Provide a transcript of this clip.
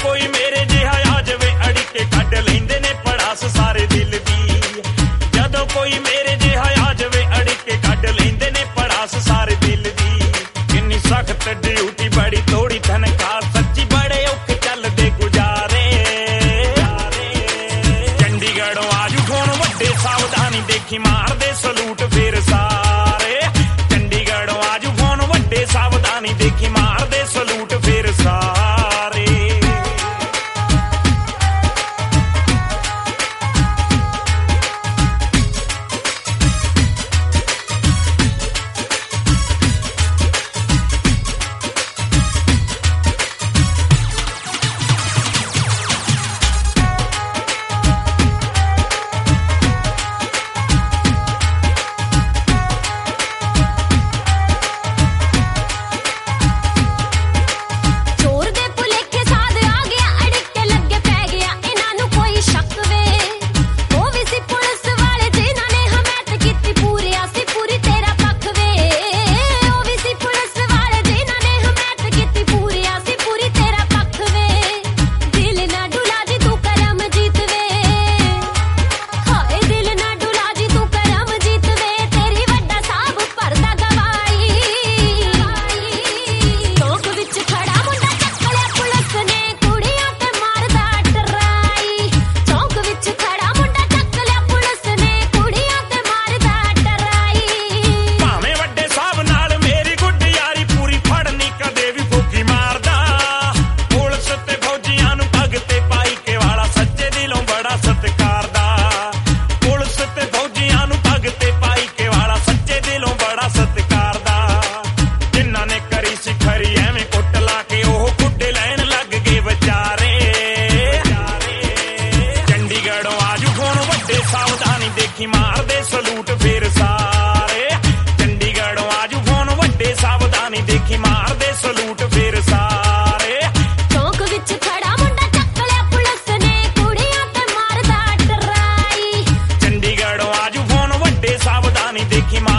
कोई मेरे जिहा आ जावे अड़िके कढ लैंदे ने पड़ास सारे दिल दी। जदों कोई मेरे जिहा आ जावे अड़िके कढ लैंदे ने पड़ास सारे दिल दी। किन्नी सख्त ड्यूटी बड़ी थोड़ी तनख्वाह सच्ची बड़े औखे चलदे गुजारे। चंडीगढ़ों आजू फोन वड्डे सावधानी देखी मार दे सलूट फिर सारे। चंडीगढ़ों आजू फोन वड्डे सावधानी देखी मार दे सलूट फिर सारे। सावधानी देखी मार दे सलूट फिर सारे। चंडीगढ़ों आजू फोन वड्डे सावधानी देखी मार दे सलूट फिर सारे। चौक विच खड़ा मुंडा चक लिया पुलिस ने कुड़ियां ते मारदा डराई। चंडीगढ़ों आजू फोन वड्डे सावधानी देखी